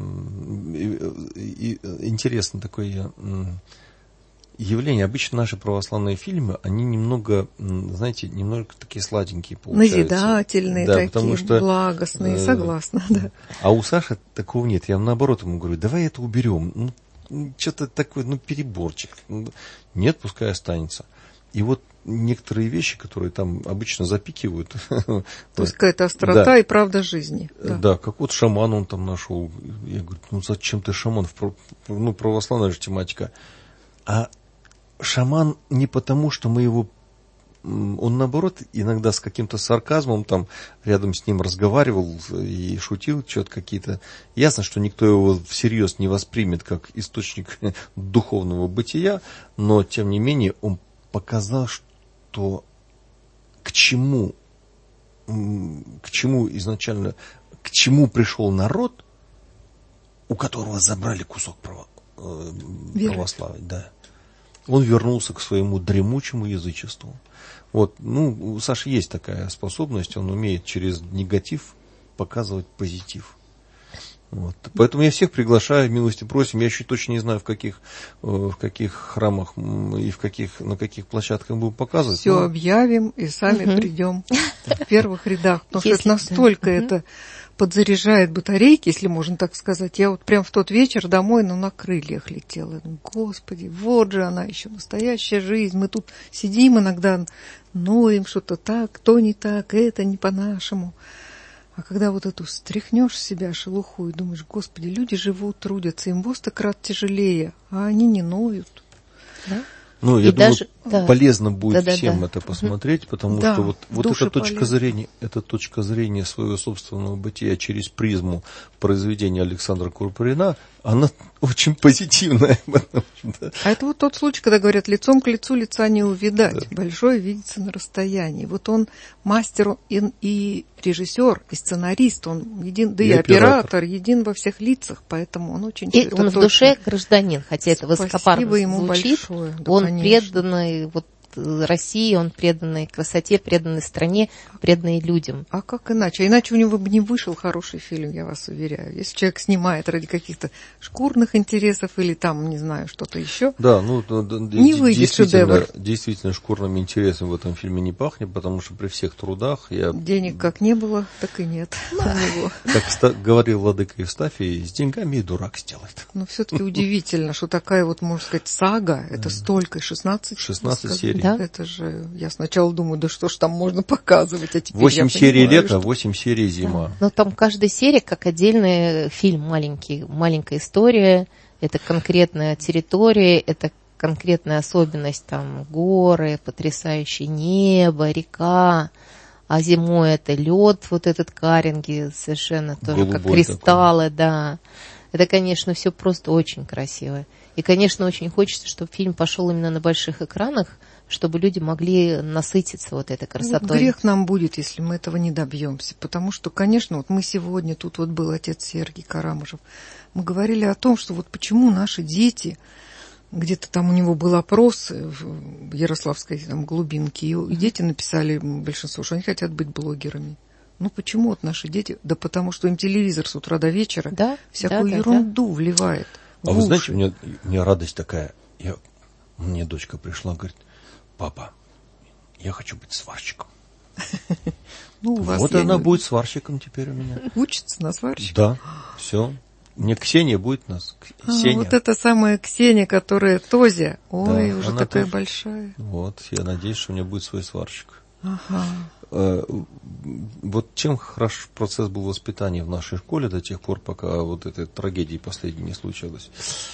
интересно такое явление. Обычно наши православные фильмы, они немного, знаете, немного такие сладенькие получаются. Назидательные, да, такие, потому что, благостные, согласна. Да. А у Саши такого нет. Я наоборот ему говорю, давай это уберем. Что-то такое, переборчик. Нет, пускай останется. И вот некоторые вещи, которые там обычно запикивают. То есть какая-то острота и правда жизни. Да, как вот шаман он там нашел. Я говорю, зачем ты шаман? Православная же тематика. А шаман не потому, что мы его... Он, наоборот, иногда с каким-то сарказмом там рядом с ним разговаривал и шутил что-то какие-то. Ясно, что никто его всерьез не воспримет как источник духовного бытия, но, тем не менее, он показал, что к чему изначально, к чему пришел народ, у которого забрали кусок православия. Да. Он вернулся к своему дремучему язычеству. Вот, у Саши есть такая способность, он умеет через негатив показывать позитив. Вот. Поэтому я всех приглашаю, милости просим. Я еще точно не знаю, в каких храмах и на каких площадках будем показывать. Все объявим и сами придем в первых рядах. Потому что настолько это подзаряжает батарейки, если можно так сказать. Я вот прям в тот вечер домой, на крыльях летела. Я думаю, Господи, вот же она еще, настоящая жизнь. Мы тут сидим иногда, ноем что-то так, то не так, это не по-нашему. А когда вот эту стряхнешь с себя шелуху и думаешь, Господи, люди живут, трудятся, им во 100 крат тяжелее, а они не ноют. Да? Я думаю, полезно будет всем это посмотреть, потому что вот эта точка зрения своего собственного бытия через призму произведения Александра Куприна, она очень позитивная. А это вот тот случай, когда говорят, лицом к лицу лица не увидать, большое видится на расстоянии. Вот он мастер и режиссер, и сценарист, он един, да и оператор, един во всех лицах, поэтому он очень... И он в душе гражданин, хотя это высокопарно звучит. Большое, он преданный, России, он преданный красоте, преданный стране, преданный людям. А как иначе? Иначе у него бы не вышел хороший фильм, я вас уверяю. Если человек снимает ради каких-то шкурных интересов или там, не знаю, что-то еще, да, не выйдет шедевр. Действительно, шкурным интересом в этом фильме не пахнет, потому что при всех трудах денег как не было, так и нет у него. Как говорил владыка Евстафий, с деньгами и дурак сделает. Но все-таки удивительно, что такая вот, можно сказать, сага, это столько, 16 серий. Да? Это же, я сначала думаю, да что ж там можно показывать, а теперь 8 я серий понимаю, лето, 8 серий зима. Да. Но там каждая серия как отдельный фильм маленький, маленькая история, это конкретная территория, это конкретная особенность, там горы, потрясающее небо, река, а зимой это лед, вот этот каринги, совершенно тоже голубой как кристаллы, такой. Да. Это, конечно, все просто очень красиво. И, конечно, очень хочется, чтобы фильм пошел именно на больших экранах, чтобы люди могли насытиться вот этой красотой. Вот грех нам будет, если мы этого не добьемся. Потому что, конечно, вот мы сегодня, тут вот был отец Сергий Карамышев, мы говорили о том, что вот почему наши дети, где-то там у него был опрос в Ярославской там, глубинке, и дети написали, большинство, что они хотят быть блогерами. Ну почему вот наши дети? Да потому что им телевизор с утра до вечера всякую ерунду вливает. А вы знаете, у меня радость такая. Мне дочка пришла, говорит: папа, я хочу быть сварщиком. Вот она будет сварщиком теперь у меня. Учится на сварщика? Да, все. Мне Ксения будет у нас. Вот эта самая Ксения, которая Тозя. Ой, уже такая тоже большая. Вот, я надеюсь, что у меня будет свой сварщик. Ага. Вот чем хорош процесс был воспитания в нашей школе до тех пор, пока вот этой трагедии последней не случилось.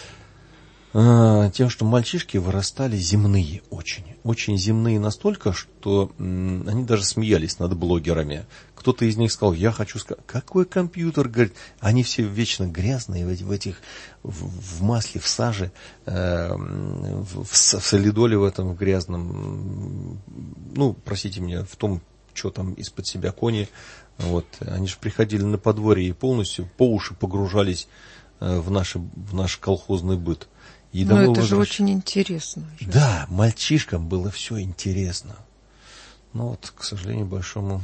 Тем, что мальчишки вырастали земные очень. Очень земные настолько, что они даже смеялись над блогерами. Кто-то из них сказал: я хочу сказать, какой компьютер, говорит, они все вечно грязные, в масле, в саже, в солидоле в этом грязном, ну, простите меня, в том, что там из-под себя кони. Вот. Они же приходили на подворье и полностью по уши погружались в наш колхозный быт. Но это же очень интересно. Да, мальчишкам было все интересно. Но вот, к сожалению, большому...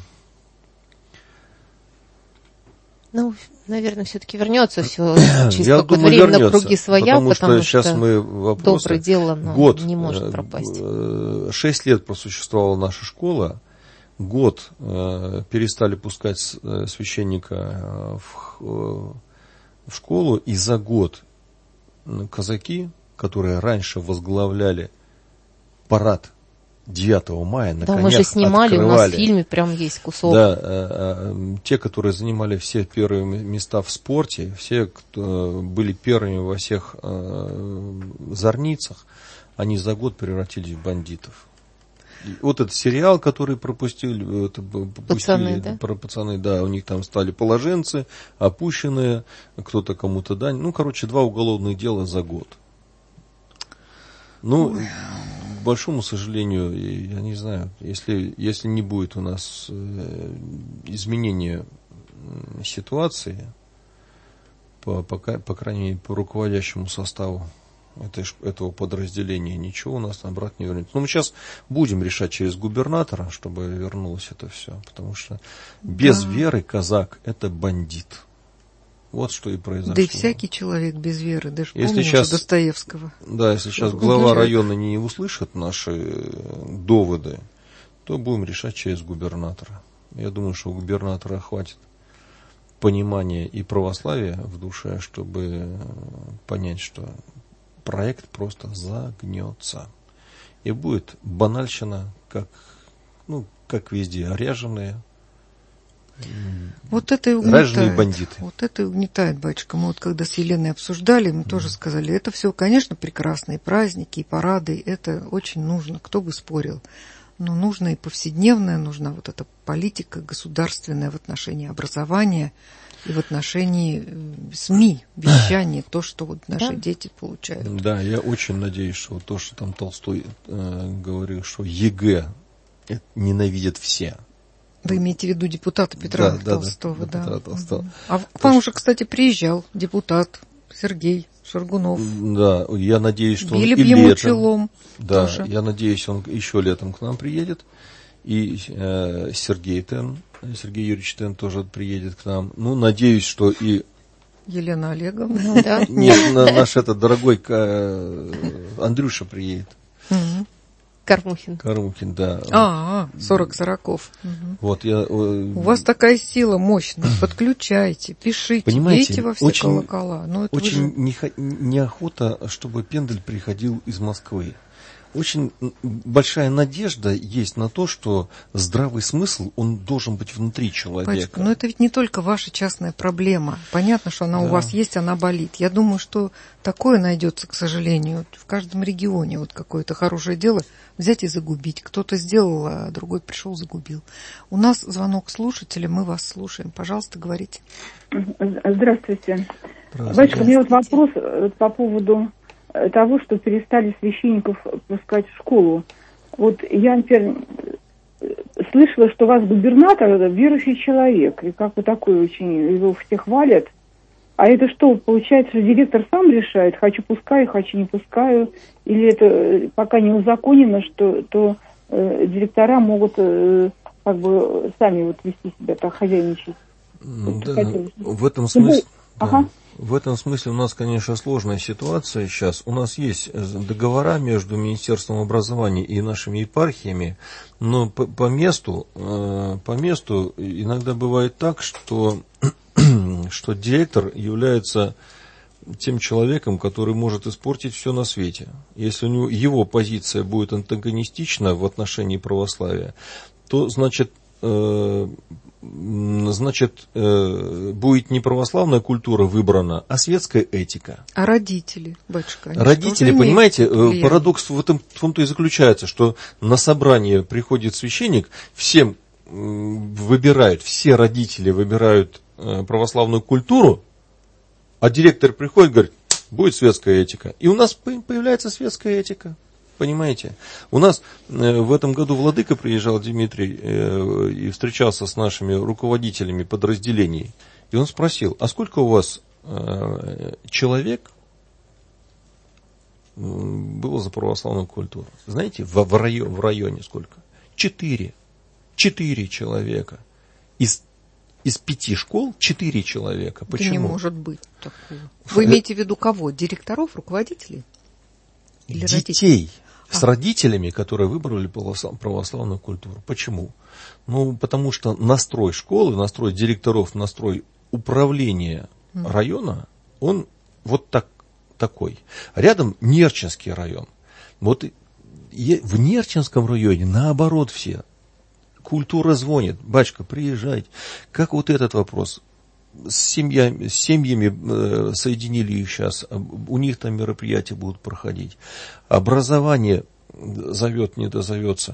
Ну, наверное, все-таки вернется все через какое-то время на круги своя, потому что сейчас мы вопросы... доброе дело не может пропасть. 6 лет просуществовала наша школа. Год перестали пускать священника в школу, и за год казаки, которые раньше возглавляли парад 9 мая, на конях мы же снимали, открывали. У нас в фильме прям есть кусок. Да, те, которые занимали все первые места в спорте, все, кто были первыми во всех зорницах, они за год превратились в бандитов. И вот этот сериал, который пропустили, про пацаны, да, у них там стали положенцы, опущенные, кто-то кому-то дань. Ну, короче, 2 уголовных дела за год. Ну, к большому сожалению, я не знаю, если не будет у нас изменения ситуации, по крайней мере, по руководящему составу этого подразделения, ничего у нас обратно не вернется. Но мы сейчас будем решать через губернатора, чтобы вернулось это все, потому что без веры казак – это бандит. Вот что и произошло. Да и всякий человек без веры, даже помнишь Достоевского. Да, если сейчас глава района не услышит наши доводы, то будем решать через губернатора. Я думаю, что у губернатора хватит понимания и православия в душе, чтобы понять, что проект просто загнется. И будет банальщина, как везде, ряженые. Вот это и угнетает. Бандиты. Вот это и угнетает, батюшка. Мы вот когда с Еленой обсуждали, мы тоже сказали, это все, конечно, прекрасные праздники и парады, это очень нужно, кто бы спорил. Но нужно и повседневное, нужна вот эта политика государственная в отношении образования и в отношении СМИ, вещания, то, что вот наши дети получают. Да, я очень надеюсь, что вот то, что там Толстой говорил, что ЕГЭ ненавидят все. Вы имеете в виду депутата Петра Толстого, да. Петра Толстого. А к вам уже, кстати, приезжал депутат Сергей Шаргунов. Да, я надеюсь, что били он и ему летом. челом. Да, тоже. Я надеюсь, он еще летом к нам приедет. И Сергей Юрьевич Тен тоже приедет к нам. Ну, надеюсь, что и Елена Олеговна. Да. Нет, наш этот дорогой Андрюша приедет. Кормухин, да. 40 сороков. Вот У вас такая сила мощная. Подключайте, пишите, бейте во все колокола. Очень неохота, чтобы Пендель приходил из Москвы. Очень большая надежда есть на то, что здравый смысл, он должен быть внутри человека. Батюшка, но это ведь не только ваша частная проблема. Понятно, что она у вас есть, она болит. Я думаю, что такое найдется, к сожалению, в каждом регионе. Вот какое-то хорошее дело взять и загубить. Кто-то сделал, а другой пришел, загубил. У нас звонок слушателя, мы вас слушаем. Пожалуйста, говорите. Здравствуйте. Батюшка, у меня вот вопрос по поводу того, что перестали священников пускать в школу. Вот я, например, слышала, что у вас губернатор верующий человек, и как вы такой очень, его все хвалят. А это что, получается, что директор сам решает, хочу пускаю, хочу не пускаю, или это пока не узаконено, что директора могут как бы сами вот вести себя так, хозяйничать? Да, в этом смысле... Да. В этом смысле у нас, конечно, сложная ситуация сейчас. У нас есть договора между Министерством образования и нашими епархиями, но по месту иногда бывает так, что директор является тем человеком, который может испортить все на свете. Если у него его позиция будет антагонистична в отношении православия, то значит будет не православная культура выбрана, а светская этика. А родители, батюшка? Родители, понимаете, парадокс в том-то и заключается, что на собрание приходит священник, всем выбирают, все родители выбирают православную культуру, а директор приходит и говорит, будет светская этика. И у нас появляется светская этика. Понимаете? У нас в этом году владыка приезжал, Дмитрий, и встречался с нашими руководителями подразделений. И он спросил, а сколько у вас человек было за православную культуру? Знаете, в районе сколько? 4 человека. Из 5 школ 4 человека. Почему? Да не может быть такого. Вы имеете в виду кого? Директоров, руководителей? Или детей. Родителей? С родителями, которые выбрали православную культуру. Почему? Ну, потому что настрой школы, настрой директоров, настрой управления района, он вот такой. Рядом Нерчинский район. Вот в Нерчинском районе наоборот все. Культура звонит. Батюшка, приезжайте. Как вот этот вопрос? С семьями соединили их сейчас, у них там мероприятия будут проходить. Образование зовет, не дозовется.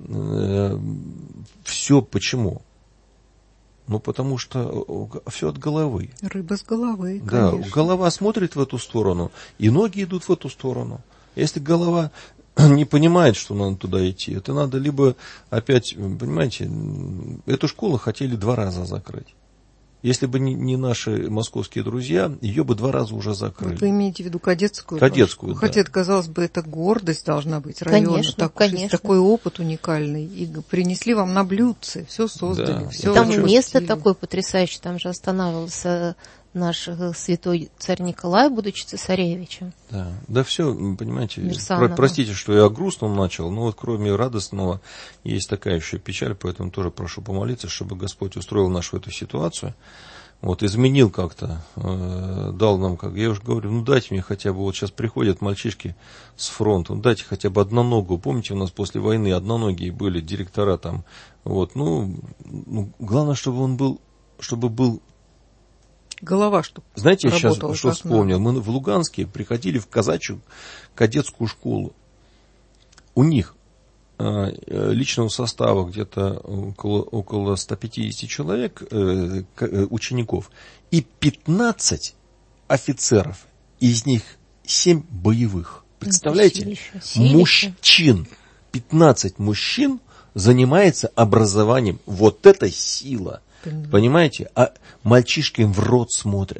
Все почему? Ну, потому что все от головы. Рыба с головы, да, конечно. Голова смотрит в эту сторону, и ноги идут в эту сторону. Если голова не понимает, что надо туда идти, это надо либо опять, понимаете, эту школу хотели 2 раза закрыть. Если бы не наши московские друзья, ее бы 2 раза уже закрыли. Вы имеете в виду кадетскую? Кадетскую, да. Хотя, казалось бы, это гордость должна быть района. Конечно. Такой опыт уникальный. И принесли вам на блюдце, все создали. Да. Все там место такое потрясающее, там же останавливался наш святой царь Николай, будучи цесаревичем. Да, все, понимаете, Мерсанова. Простите, что я о грустном начал, но вот кроме радостного есть такая еще печаль, поэтому тоже прошу помолиться, чтобы Господь устроил нашу эту ситуацию, вот, изменил как-то, дал нам, как я уже говорю, дайте мне хотя бы, вот сейчас приходят мальчишки с фронта, дайте хотя бы одноногую, помните, у нас после войны одноногие были директора там, вот, главное, чтобы был голова, чтобы знаете, я сейчас что вспомнил? надо. Мы в Луганске приходили в казачью кадетскую школу. У них личного состава где-то около 150 человек, учеников, и 15 офицеров, из них 7 боевых. Представляете? Мужчин. 15 мужчин занимается образованием. Вот это сила. Понимаете? А мальчишки им в рот смотрят.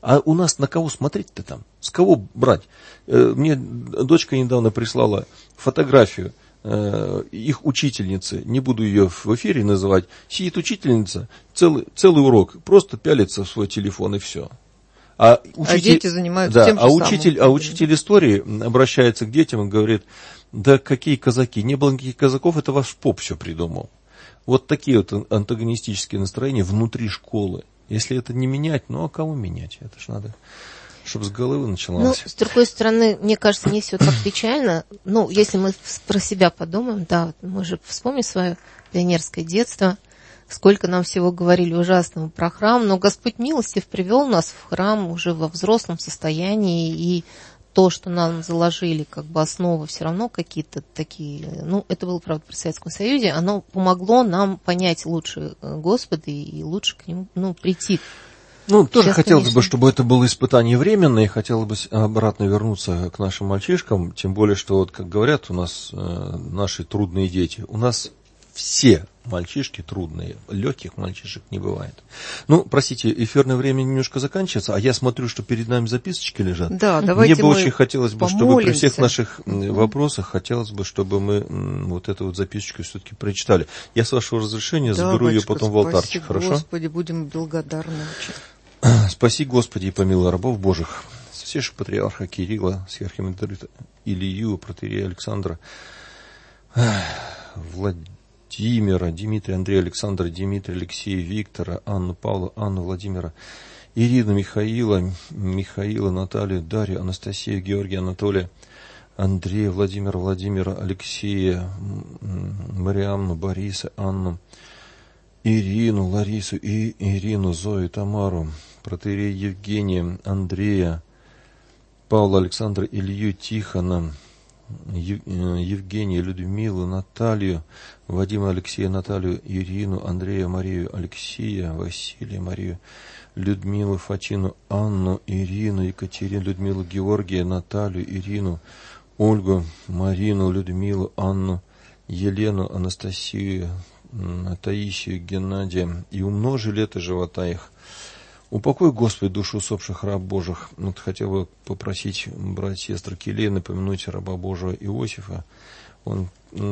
А у нас на кого смотреть-то там? С кого брать? Мне дочка недавно прислала фотографию их учительницы, не буду ее в эфире называть, сидит учительница, целый урок, просто пялится в свой телефон и все. А дети занимаются тем же самым. Учитель истории обращается к детям и говорит: да какие казаки, не было никаких казаков, это ваш поп все придумал. Вот такие вот антагонистические настроения внутри школы. Если это не менять, а кого менять? Это ж надо, чтобы с головы начиналось. С другой стороны, мне кажется, не все так печально. Если мы про себя подумаем, да, мы же вспомним свое пионерское детство, сколько нам всего говорили ужасного про храм, но Господь милостив привел нас в храм уже во взрослом состоянии, и то, что нам заложили основы, все равно какие-то такие, это было, правда, при Советском Союзе, оно помогло нам понять лучше Господа и лучше к нему прийти. Тоже сейчас, хотелось конечно, бы, чтобы это было испытание временное, и хотелось бы обратно вернуться к нашим мальчишкам, тем более, что, как говорят у нас наши трудные дети, у нас все мальчишки трудные, легких мальчишек не бывает. Простите, эфирное время немножко заканчивается, а я смотрю, что перед нами записочки лежат. Да, давайте Мне бы очень хотелось бы, чтобы при всех наших помолимся. вопросах, хотелось бы, чтобы мы вот эту вот записочку все-таки прочитали. Я, с вашего разрешения, заберу ее потом в алтарчик, хорошо? Господи, будем благодарны очень. Спаси, Господи, и помилуй рабов Божьих, святейшего патриарха Кирилла, сверхимандрита Илью, протоиерея Александра, Владимира, Дмитрия, Андрея, Александра, Дмитрия, Алексея, Виктора, Анну, Павла, Анну, Владимира, Ирину, Михаила, Наталью, Дарью, Анастасию, Георгия, Анатолия, Андрея, Владимира, Алексея, Мариамну, Бориса, Анну, Ирину, Ларису и Ирину, Зою, Тамару, протоиерея Евгения, Андрея, Павла, Александра, Илью, Тихона, Евгения, Людмилу, Наталью, Вадима, Алексея, Наталью, Ирину, Андрея, Марию, Алексея, Василия, Марию, Людмилу, Фатину, Анну, Ирину, Екатерину, Людмилу, Георгия, Наталью, Ирину, Ольгу, Марину, Людмилу, Анну, Елену, Анастасию, Таисию, Геннадия, и умножи лето живота их. Упокой, Господи, душу усопших раб Божьих. Хотел бы попросить братья и сестры Келея напомянуть раба Божьего Иосифа. Он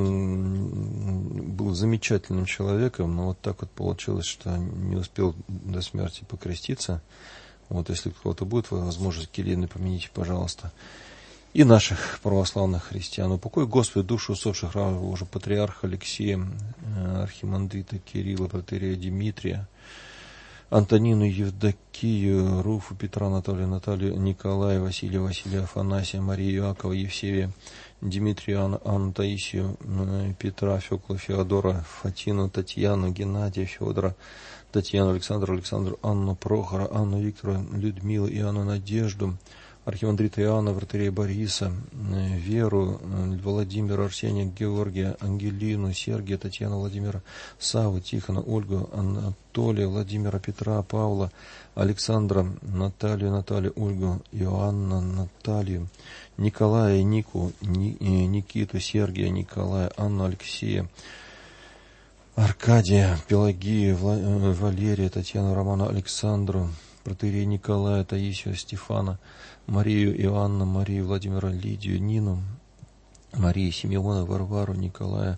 был замечательным человеком, но вот так вот получилось, что не успел до смерти покреститься. Если у кого-то будет возможность, Келея, напомните, пожалуйста. И наших православных христиан. Упокой, Господи, душу усопших рабов Божьих, патриарха Алексея, архимандрита Кирилла, протоиерея Дмитрия, Антонину, Евдокию, Руфу, Петра, Анатолия, Наталью, Николая, Василия, Афанасия, Марию, Иакова, Евсевия, Дмитрия, Анну, Таисию, Петра, Фёкла, Феодора, Фатину, Татьяну, Геннадия, Федора, Татьяну, Александру, Анну, Прохора, Анну, Виктора, Людмилу и Анну, Надежду, архимандрита Иоанна, протоиерея Бориса, Веру, Владимира, Арсения, Георгия, Ангелину, Сергия, Татьяну, Владимира, Саву, Тихона, Ольгу, Анатолия, Владимира, Петра, Павла, Александра, Наталью, Ольгу, Иоанна, Наталью, Николая, Нику, Никиту, Сергия, Николая, Анну, Алексея, Аркадия, Пелагию, Валерия, Татьяну, Романа, Александру, протоиерея Николая, Таисию, Стефана, Марию, Иоанна, Марию, Владимира, Лидию, Нину, Марию, Симеона, Варвару, Николая,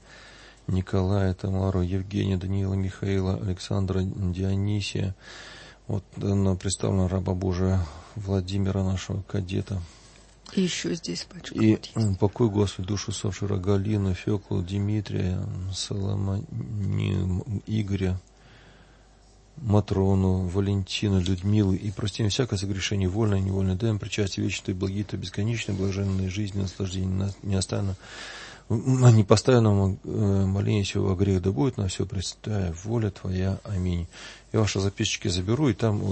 Тамару, Евгения, Даниила, Михаила, Александра, Дионисия. Представлена раба Божия Владимира, нашего кадета. И еще здесь, батюшка. И покой, Господи, душу усопших Галину, Феклу, Дмитрия, Соломонию, Игоря, Матрону, Валентину, Людмилу, и прости всякое согрешение, вольное и невольное, дай им причастие вечной, благие-то, бесконечной, блаженной жизни, наслаждения, не оставим, не поставим моление сего во грех, да будет на все пресвятая воля Твоя. Аминь. Я ваши записочки заберу, и там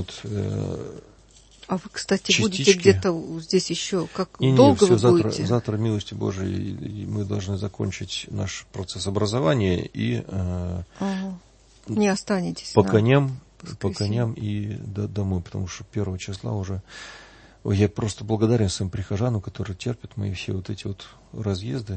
А вы, кстати, частички. Будете где-то здесь еще? Долго вы будете? Завтра, милости Божией, мы должны закончить наш процесс образования и не останетесь по коням и домой, потому что 1 числа уже... Я просто благодарен своим прихожанам, которые терпят мои все эти разъезды,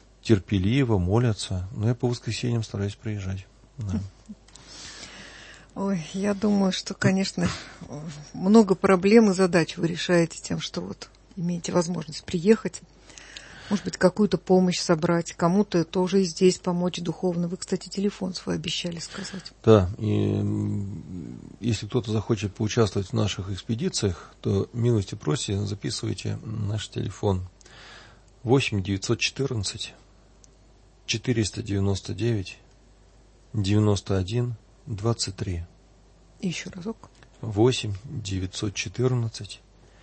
терпеливо молятся, но я по воскресеньям стараюсь приезжать. Да. Ой, я думаю, что, конечно, много проблем и задач вы решаете тем, что вот имеете возможность приехать, может быть, какую-то помощь собрать, кому-то тоже и здесь помочь духовно. Вы, кстати, телефон свой обещали сказать. Да, и если кто-то захочет поучаствовать в наших экспедициях, то милости просим, записывайте наш телефон 8 914 499 91 23. Еще разок. 8 914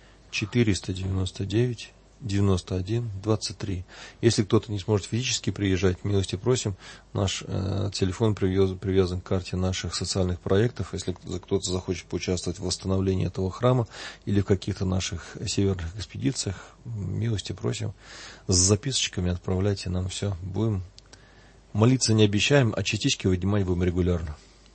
499 91 23. Если кто-то не сможет физически приезжать, милости просим, наш телефон привязан к карте наших социальных проектов. Если кто-то захочет поучаствовать в восстановлении этого храма или в каких-то наших северных экспедициях, милости просим, с записочками отправляйте нам все. Будем молиться, не обещаем, а частички вынимать будем регулярно.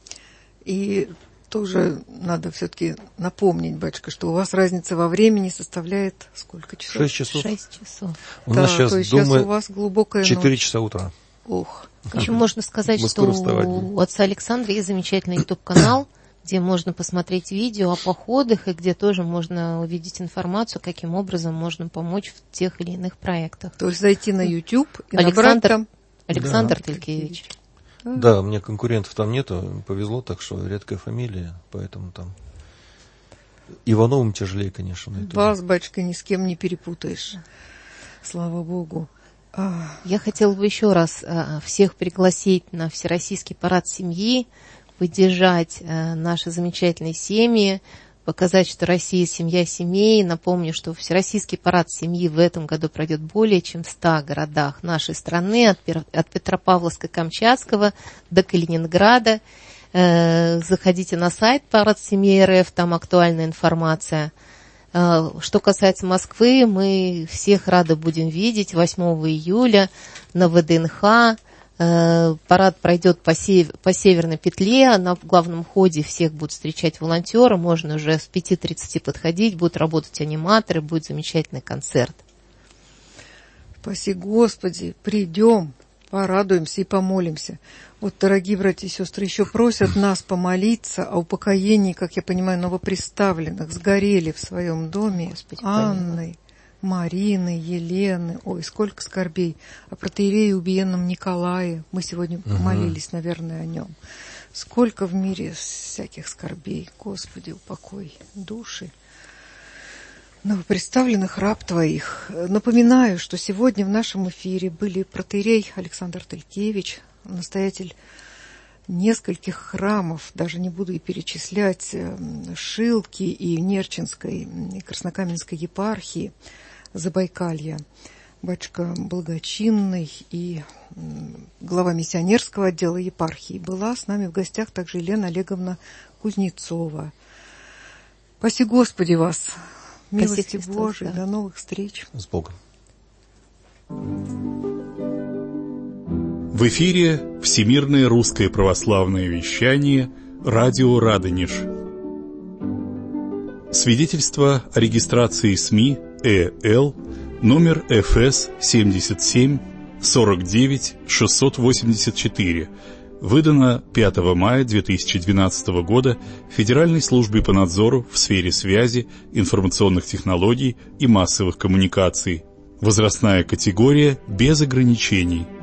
И тоже надо все-таки напомнить, батюшка, что у вас разница во времени составляет сколько часов? 6 часов. 6 часов. У нас сейчас дома у вас глубокая 4 ночь. часа утра. Ох. Еще можно сказать, Мы что скоро вставать будем. у отца Александра есть замечательный YouTube-канал, где можно посмотреть видео о походах и где тоже можно увидеть информацию, каким образом можно помочь в тех или иных проектах. То есть зайти на YouTube и набрать там... Александр Талькевич. Да, у меня конкурентов там нету, повезло, так что редкая фамилия, поэтому там Ивановым тяжелее, конечно. На Вас, батюшка, ни с кем не перепутаешь. Слава Богу. Я хотела бы еще раз всех пригласить на Всероссийский парад семьи, поддержать наши замечательные семьи, показать, что Россия – семья семей. Напомню, что Всероссийский парад семьи в этом году пройдет более чем в 100 городах нашей страны, от Петропавловска-Камчатского до Калининграда. Заходите на сайт Парад семьи РФ, там актуальная информация. Что касается Москвы, мы всех рады будем видеть 8 июля на ВДНХ. Парад пройдет по Северной петле, на главном ходе всех будут встречать волонтеры, можно уже с 5:30 подходить, будут работать аниматоры, будет замечательный концерт. Спаси Господи, придем, порадуемся и помолимся. Вот, дорогие братья и сестры, еще просят нас помолиться о упокоении, как я понимаю, новоприставленных, сгорели в своем доме. Господи, Анны, Марины, Елены, ой, сколько скорбей, о протоиерее убиенном Николае, мы сегодня молились, наверное, о нем. Сколько в мире всяких скорбей, Господи, упокой души новоприставленных раб Твоих. Напоминаю, что сегодня в нашем эфире были протоиерей Александр Талькевич, настоятель нескольких храмов, даже не буду и перечислять, Шилки и Нерчинской, и Краснокаменской епархии, Забайкалья, батюшка благочинный и глава миссионерского отдела епархии. Была с нами в гостях также Елена Олеговна Кузнецова. Спаси Господи вас, милости Божией, до новых встреч. С Богом. В эфире Всемирное русское православное вещание «Радио Радонеж». Свидетельство о регистрации СМИ ЭЛ номер ФС 77 49 684, выдано 5 мая 2012 года Федеральной службой по надзору в сфере связи, информационных технологий и массовых коммуникаций. Возрастная категория без ограничений.